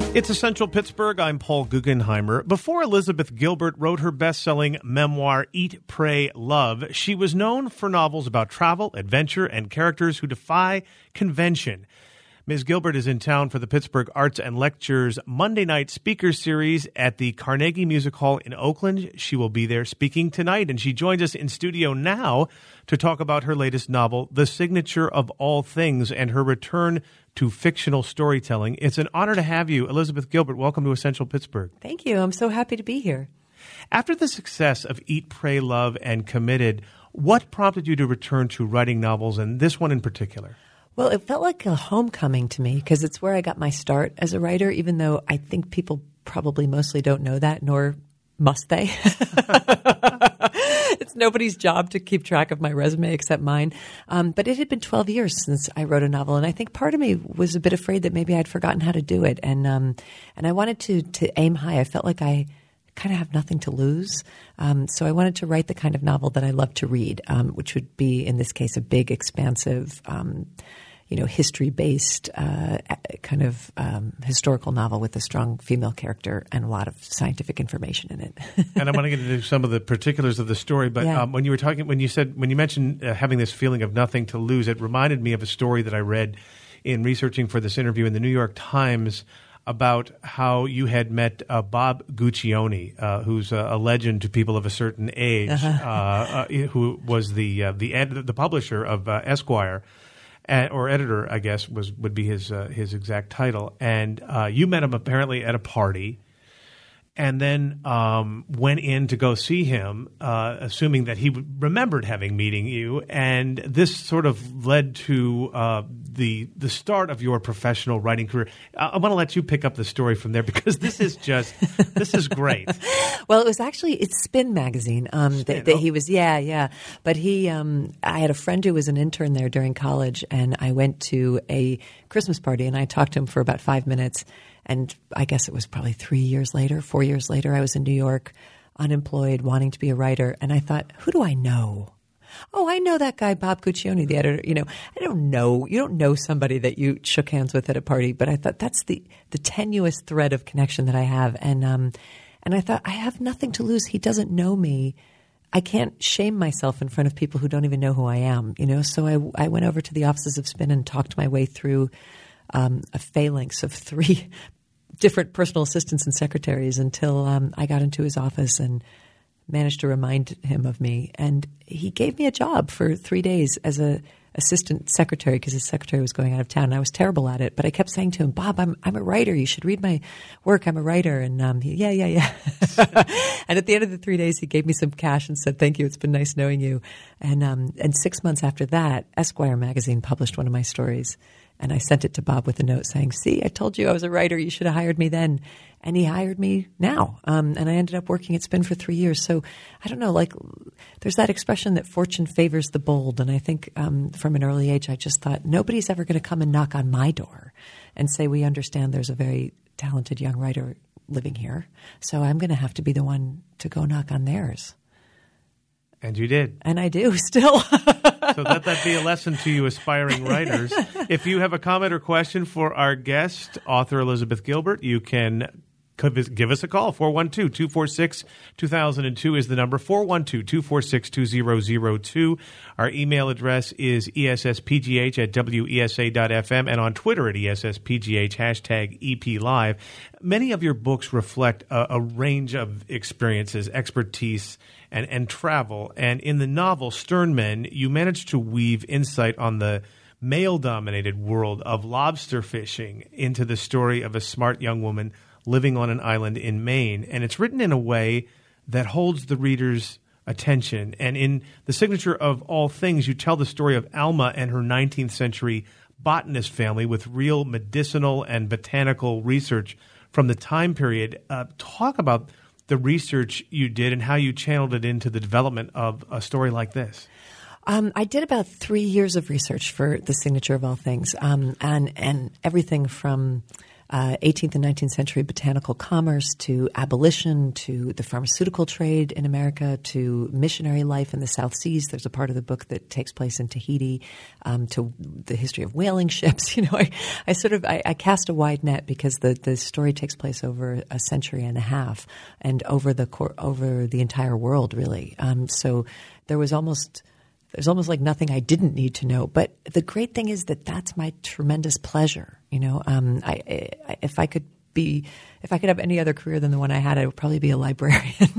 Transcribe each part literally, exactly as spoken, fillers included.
It's Essential Pittsburgh. I'm Paul Guggenheimer. Before Elizabeth Gilbert wrote her best-selling memoir, Eat, Pray, Love, she was known for novels about travel, adventure, and characters who defy convention. Miz Gilbert is in town for the Pittsburgh Arts and Lectures Monday Night Speaker Series at the Carnegie Music Hall in Oakland. She will be there speaking tonight, and she joins us in studio now to talk about her latest novel, The Signature of All Things, and her return to fictional storytelling. It's an honor to have you, Elizabeth Gilbert. Welcome to Essential Pittsburgh. Thank you. I'm so happy to be here. After the success of Eat, Pray, Love, and Committed, what prompted you to return to writing novels, and this one in particular? Well, it felt like a homecoming to me because it's where I got my start as a writer, even though I think people probably mostly don't know that, nor must they. It's nobody's job to keep track of my resume except mine. Um, but it had been twelve years since I wrote a novel, and I think part of me was a bit afraid that maybe I'd forgotten how to do it. And um, and I wanted to to aim high. I felt like I kind of have nothing to lose. Um, so I wanted to write the kind of novel that I love to read, um, which would be, in this case, a big, expansive um you know, history-based uh, kind of um, historical novel with a strong female character and a lot of scientific information in it. And I'm going to get into some of the particulars of the story, but yeah. um, when you were talking, when you said, when you mentioned uh, having this feeling of nothing to lose, it reminded me of a story that I read in researching for this interview in the New York Times about how you had met uh, Bob Guccione, uh, who's a, a legend to people of a certain age, uh-huh. uh, uh, who was the uh, the ed- the publisher of uh, Esquire. Uh, or editor, I guess, was would be his uh, his exact title. And uh, you met him apparently at a party, and then um, went in to go see him, uh, assuming that he remembered having meeting you. And this sort of led to uh, the the start of your professional writing career. I, I want to let you pick up the story from there because this is just this is great. Well, it was actually it's Spin magazine um, Spin, that, that oh. he was. Yeah, yeah. But he, um, I had a friend who was an intern there during college, and I went to a Christmas party, and I talked to him for about five minutes. And I guess it was probably three years later, four years later, I was in New York, unemployed, wanting to be a writer. And I thought, who do I know? Oh, I know that guy, Bob Guccione, the editor. You know, I don't know. You don't know somebody that you shook hands with at a party. But I thought that's the, the tenuous thread of connection that I have. And, um, and I thought, I have nothing to lose. He doesn't know me. I can't shame myself in front of people who don't even know who I am, you know. So I, I went over to the offices of Spin and talked my way through um, a phalanx of three different personal assistants and secretaries until um, I got into his office and managed to remind him of me. And he gave me a job for three days as a assistant secretary because his secretary was going out of town. And I was terrible at it, but I kept saying to him, Bob, I'm I'm a writer. You should read my work. I'm a writer. And um, he, yeah, yeah, yeah. And at the end of the three days, he gave me some cash and said, thank you. It's been nice knowing you. And um, and six months after that, Esquire magazine published one of my stories. And I sent it to Bob with a note saying, see, I told you I was a writer. You should have hired me then. And he hired me now. Um, and I ended up working at Spin for three years. So I don't know, like there's that expression that fortune favors the bold. And I think um, from an early age, I just thought nobody's ever going to come and knock on my door and say, we understand there's a very talented young writer living here. So I'm going to have to be the one to go knock on theirs. And you did. And I do still. So let that be a lesson to you aspiring writers. If you have a comment or question for our guest, author Elizabeth Gilbert, you can give us a call. four one two, two four six, two thousand two is the number. four one two, two four six, two zero zero two. Our email address is E S S P G H at W E S A dot F M and on Twitter at E S S P G H, hashtag E P Live. Many of your books reflect a, a range of experiences, expertise, and, and travel. And in the novel Stern Men, you managed to weave insight on the male-dominated world of lobster fishing into the story of a smart young woman living on an island in Maine. And it's written in a way that holds the reader's attention. And in The Signature of All Things, you tell the story of Alma and her nineteenth century botanist family with real medicinal and botanical research from the time period. Uh, talk about the research you did and how you channeled it into the development of a story like this. Um, I did about three years of research for The Signature of All Things, um, and and everything from uh, eighteenth and nineteenth century botanical commerce to abolition to the pharmaceutical trade in America to missionary life in the South Seas. There's a part of the book that takes place in Tahiti, um, to the history of whaling ships. You know, I, I sort of I, I cast a wide net because the, the story takes place over a century and a half and over the cor- over the entire world, really. Um, so there was almost there's almost like nothing I didn't need to know. But the great thing is that that's my tremendous pleasure. You know, um, I, I, if I could be, if I could have any other career than the one I had, I would probably be a librarian.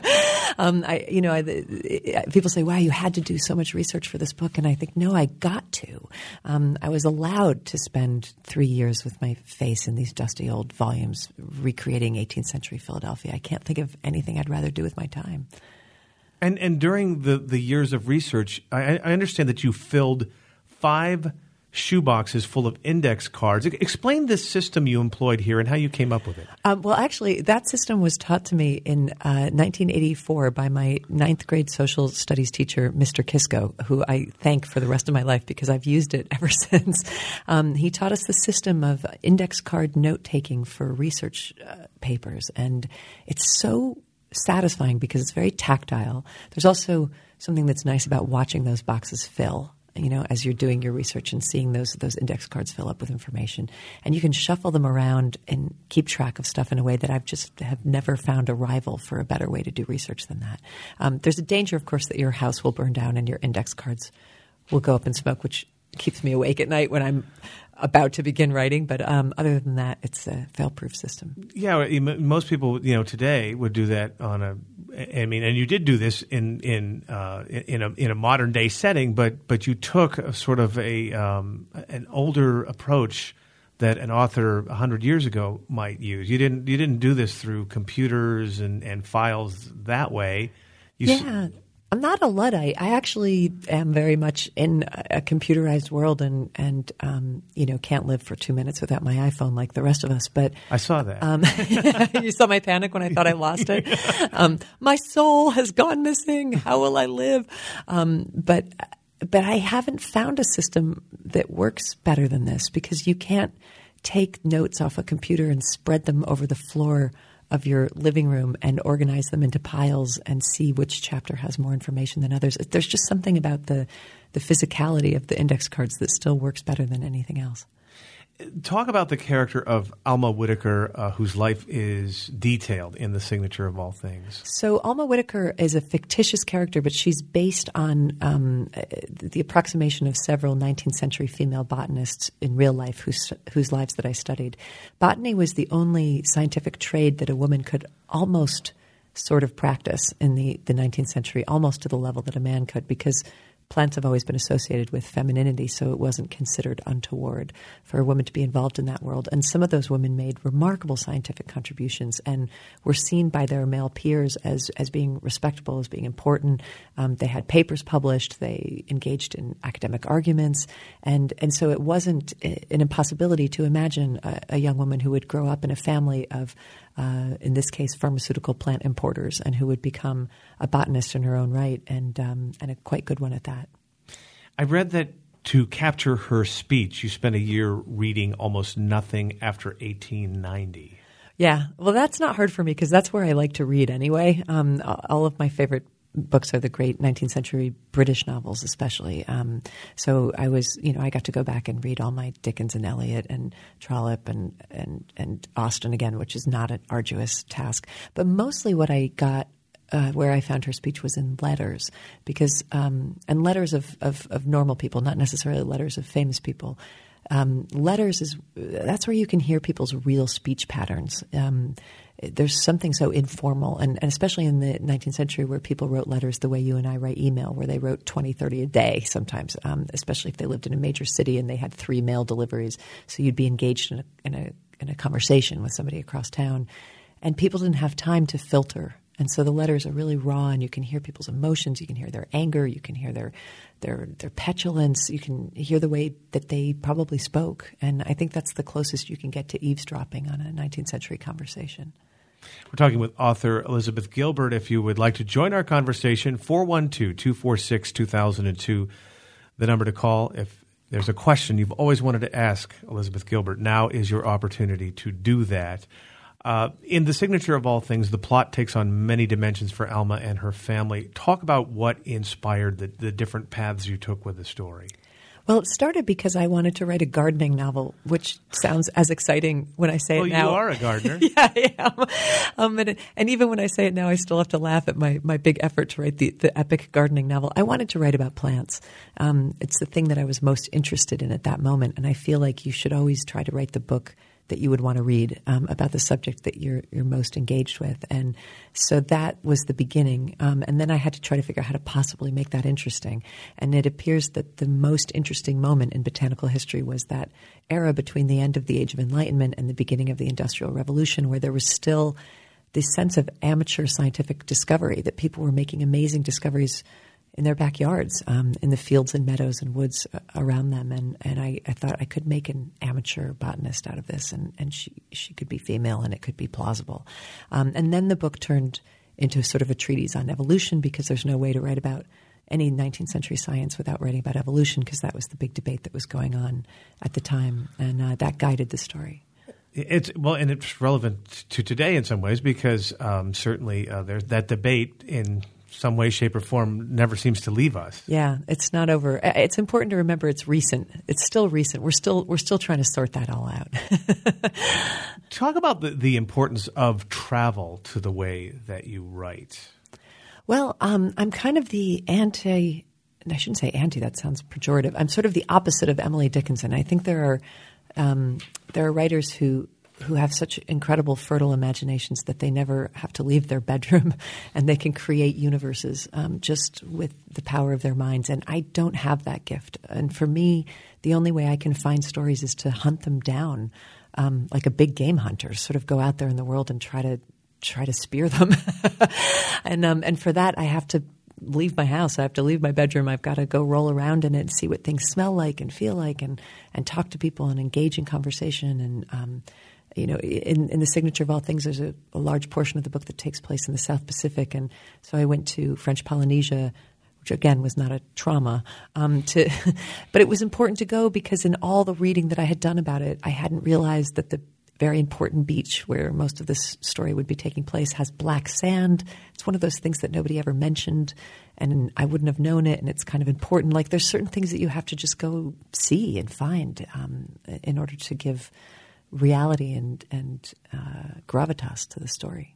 um, I, you know, I, I, people say, "Wow, you had to do so much research for this book," and I think, no, I got to. Um, I was allowed to spend three years with my face in these dusty old volumes, recreating eighteenth century Philadelphia. I can't think of anything I'd rather do with my time. And and during the, the years of research, I, I understand that you filled five shoeboxes full of index cards. Explain this system you employed here and how you came up with it. Um, well, actually, that system was taught to me in uh, nineteen eighty-four by my ninth grade social studies teacher, Mister Kisko, who I thank for the rest of my life because I've used it ever since. Um, he taught us the system of index card note-taking for research uh, papers, and it's so satisfying because it's very tactile. There's also something that's nice about watching those boxes fill, you know, as you're doing your research and seeing those those index cards fill up with information. And you can shuffle them around and keep track of stuff in a way that I've just have never found a rival for a better way to do research than that. Um, there's a danger, of course, that your house will burn down and your index cards will go up in smoke, which keeps me awake at night when I'm about to begin writing, but um, other than that, it's a fail-proof system. Yeah, most people, you know, today would do that on a. I mean, and you did do this in in uh, in a in a modern day setting, but but you took a sort of a um, an older approach that an author a hundred years ago might use. You didn't you didn't do this through computers and, and files that way. You yeah. S- I'm not a Luddite. I actually am very much in a computerized world and, and um, you know, can't live for two minutes without my iPhone like the rest of us. But I saw that. Um, you saw my panic when I thought I lost it? Um, my soul has gone missing. How will I live? Um, but but I haven't found a system that works better than this because you can't take notes off a computer and spread them over the floor of your living room and organize them into piles and see which chapter has more information than others. There's just something about the the physicality of the index cards that still works better than anything else. Talk about the character of Alma Whitaker, uh, whose life is detailed in The Signature of All Things. So Alma Whitaker is a fictitious character, but she's based on um, the approximation of several nineteenth century female botanists in real life whose, whose lives that I studied. Botany was the only scientific trade that a woman could almost sort of practice in the, the nineteenth century, almost to the level that a man could, because plants have always been associated with femininity, so it wasn't considered untoward for a woman to be involved in that world. And some of those women made remarkable scientific contributions and were seen by their male peers as, as being respectable, as being important. Um, they had papers published. They engaged in academic arguments. And, and so it wasn't an impossibility to imagine a, a young woman who would grow up in a family of Uh, in this case, pharmaceutical plant importers, and who would become a botanist in her own right, and um, and a quite good one at that. I read that to capture her speech, you spent a year reading almost nothing after eighteen ninety. Yeah, well, that's not hard for me because that's where I like to read anyway. Um, all of my favorite books are the great nineteenth century British novels, especially. Um, so I was, you know, I got to go back and read all my Dickens and Eliot and Trollope and, and, and Austen again, which is not an arduous task. But mostly what I got, uh, where I found her speech was in letters, because, um, and letters of, of, of normal people, not necessarily letters of famous people. Um, letters is, that's where you can hear people's real speech patterns. Um, There's something so informal, and, and especially in the nineteenth century where people wrote letters the way you and I write email, where they wrote twenty, thirty a day sometimes, um, especially if they lived in a major city and they had three mail deliveries. So you'd be engaged in a, in a, in a conversation with somebody across town. And people didn't have time to filter. And so the letters are really raw, and you can hear people's emotions. You can hear their anger. You can hear their their their petulance. You can hear the way that they probably spoke. And I think that's the closest you can get to eavesdropping on a nineteenth century conversation. We're talking with author Elizabeth Gilbert. If you would like to join our conversation, four one two, two four six, two thousand two, the number to call if there's a question you've always wanted to ask Elizabeth Gilbert. Now is your opportunity to do that. Uh, in The Signature of All Things, the plot takes on many dimensions for Alma and her family. Talk about what inspired the, the different paths you took with the story. Well, it started because I wanted to write a gardening novel, which sounds as exciting when I say well, it now. Well, you are a gardener. Yeah, I am. Um, and, and even when I say it now, I still have to laugh at my, my big effort to write the, the epic gardening novel. I wanted to write about plants. Um, it's the thing that I was most interested in at that moment, and I feel like you should always try to write the book that you would want to read um, about the subject that you're you're most engaged with. And so that was the beginning. Um, and then I had to try to figure out how to possibly make that interesting. And it appears that the most interesting moment in botanical history was that era between the end of the Age of Enlightenment and the beginning of the Industrial Revolution, where there was still this sense of amateur scientific discovery, that people were making amazing discoveries in their backyards, um, in the fields and meadows and woods around them. And, and I, I thought I could make an amateur botanist out of this, and, and she, she could be female and it could be plausible. Um, and then the book turned into sort of a treatise on evolution, because there's no way to write about any nineteenth century science without writing about evolution, because that was the big debate that was going on at the time. And uh, that guided the story. It's well, and it's relevant to today in some ways, because um, certainly uh, there's that debate in some way, shape, or form never seems to leave us. Yeah, it's not over. It's important to remember it's recent. It's still recent. We're still we're still trying to sort that all out. Talk about the, the importance of travel to the way that you write. Well, um, I'm kind of the anti. I shouldn't say anti. That sounds pejorative. I'm sort of the opposite of Emily Dickinson. I think there are um, there are writers who. who have such incredible fertile imaginations that they never have to leave their bedroom, and they can create universes um, just with the power of their minds. And I don't have that gift. And for me, the only way I can find stories is to hunt them down um, like a big game hunter, sort of go out there in the world and try to try to spear them. and um, and for that, I have to leave my house. I have to leave my bedroom. I've got to go roll around in it and see what things smell like and feel like, and, and talk to people and engage in conversation. And um, You know, in, in The Signature of All Things, there's a, a large portion of the book that takes place in the South Pacific. And so I went to French Polynesia, which again was not a trauma, um, to, but it was important to go because in all the reading that I had done about it, I hadn't realized that the very important beach where most of this story would be taking place has black sand. It's one of those things that nobody ever mentioned, and I wouldn't have known it, and it's kind of important. Like, there's certain things that you have to just go see and find um, in order to give reality and and uh, gravitas to the story.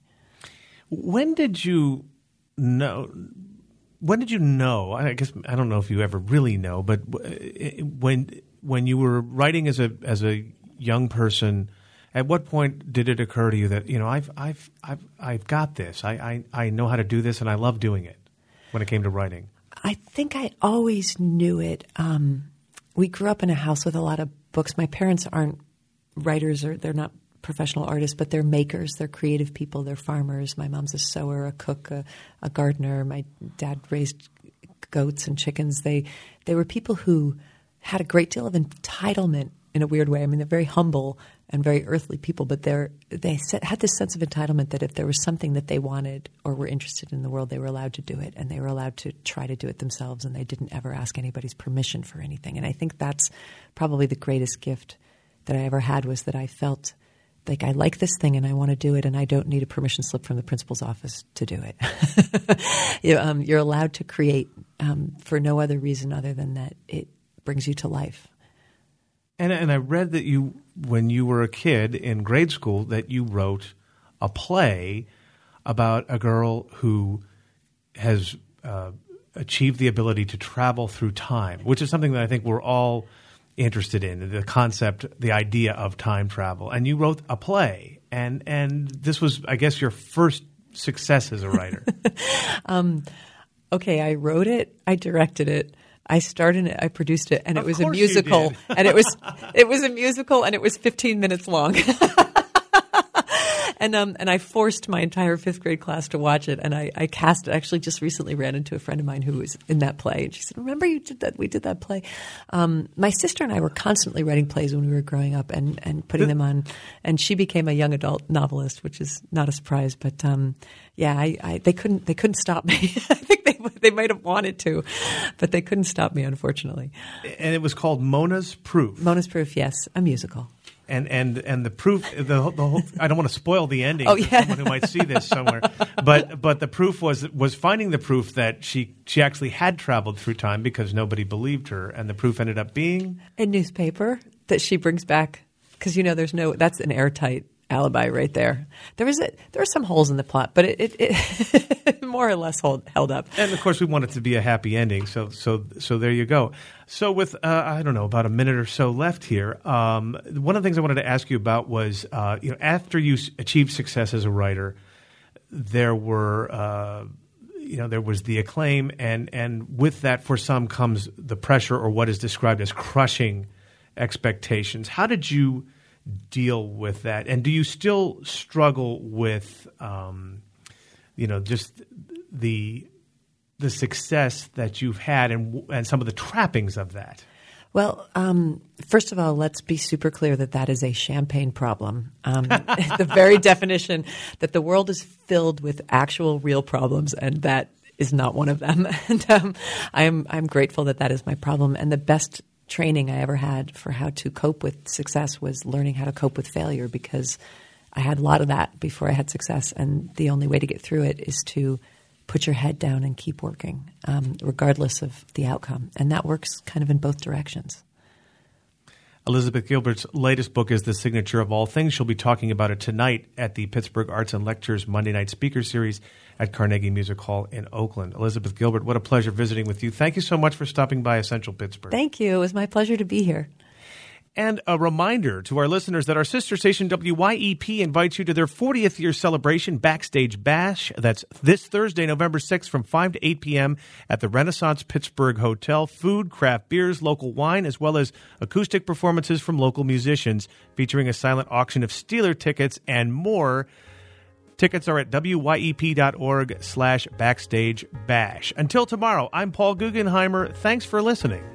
When did you know? When did you know? I guess I don't know if you ever really know, but when when you were writing as a as a young person, at what point did it occur to you that you know I've I've I've I've got this. I I, I know how to do this, and I love doing it. When it came to writing, I think I always knew it. Um, we grew up in a house with a lot of books. My parents aren't writers, or they're not professional artists, but they're makers. They're creative people. They're farmers. My mom's a sewer, a cook, a, a gardener. My dad raised goats and chickens. They they were people who had a great deal of entitlement in a weird way. I mean, they're very humble and very earthly people, but they're they had this sense of entitlement that if there was something that they wanted or were interested in the world, they were allowed to do it, and they were allowed to try to do it themselves, and they didn't ever ask anybody's permission for anything. And I think that's probably the greatest gift that I ever had, was that I felt like I like this thing and I want to do it, and I don't need a permission slip from the principal's office to do it. you, um, you're allowed to create um, for no other reason other than that it brings you to life. And, and I read that you, when you were a kid in grade school, that you wrote a play about a girl who has uh, achieved the ability to travel through time, which is something that I think we're all interested in, the concept, the idea of time travel. And you wrote a play, and and this was, I guess, your first success as a writer. um, okay, I wrote it, I directed it, I starred in it, I produced it, and of it was a course musical. You did. and it was it was a musical, and it was fifteen minutes long. and um, and I forced my entire fifth grade class to watch it, and I, I cast it. Actually, just recently ran into a friend of mine who was in that play, and she said, "Remember you did that? We did that play." Um, my sister and I were constantly writing plays when we were growing up, and, and putting them on. And she became a young adult novelist, which is not a surprise. But um, yeah, I, I, they couldn't they couldn't stop me. I think they they might have wanted to, but they couldn't stop me, unfortunately. And it was called Mona's Proof. Mona's Proof, yes, a musical. And and and the proof, the, the whole, I don't want to spoil the ending oh, for yeah. someone who might see this somewhere. But but the proof was was finding the proof that she she actually had traveled through time because nobody believed her, and the proof ended up being a newspaper that she brings back because you know there's no that's an airtight alibi right there. There was a, there are some holes in the plot, but it, it, it more or less hold, held up. And of course, we want it to be a happy ending. So so so there you go. So with uh, I don't know about a minute or so left here, um, one of the things I wanted to ask you about was uh, you know after you s- achieved success as a writer, there were uh, you know there was the acclaim, and and with that, for some comes the pressure or what is described as crushing expectations. How did you deal with that, and do you still struggle with um, you know just the the success that you've had and and some of the trappings of that? Well, um, first of all, let's be super clear that that is a champagne problem. Um, the very definition that the world is filled with actual real problems, and that is not one of them. And um, I'm I'm grateful that that is my problem, and the best training I ever had for how to cope with success was learning how to cope with failure, because I had a lot of that before I had success, and the only way to get through it is to put your head down and keep working, um, regardless of the outcome. And that works kind of in both directions. Elizabeth Gilbert's latest book is The Signature of All Things. She'll be talking about it tonight at the Pittsburgh Arts and Lectures Monday Night Speaker Series at Carnegie Music Hall in Oakland. Elizabeth Gilbert, what a pleasure visiting with you. Thank you so much for stopping by Essential Pittsburgh. Thank you. It was my pleasure to be here. And a reminder to our listeners that our sister station W Y E P invites you to their fortieth year celebration Backstage Bash. That's this Thursday, November sixth from five to eight p.m. at the Renaissance Pittsburgh Hotel. Food, craft beers, local wine, as well as acoustic performances from local musicians featuring a silent auction of Steeler tickets and more. Tickets are at W Y E P dot org slash backstage bash. Until tomorrow, I'm Paul Guggenheimer. Thanks for listening.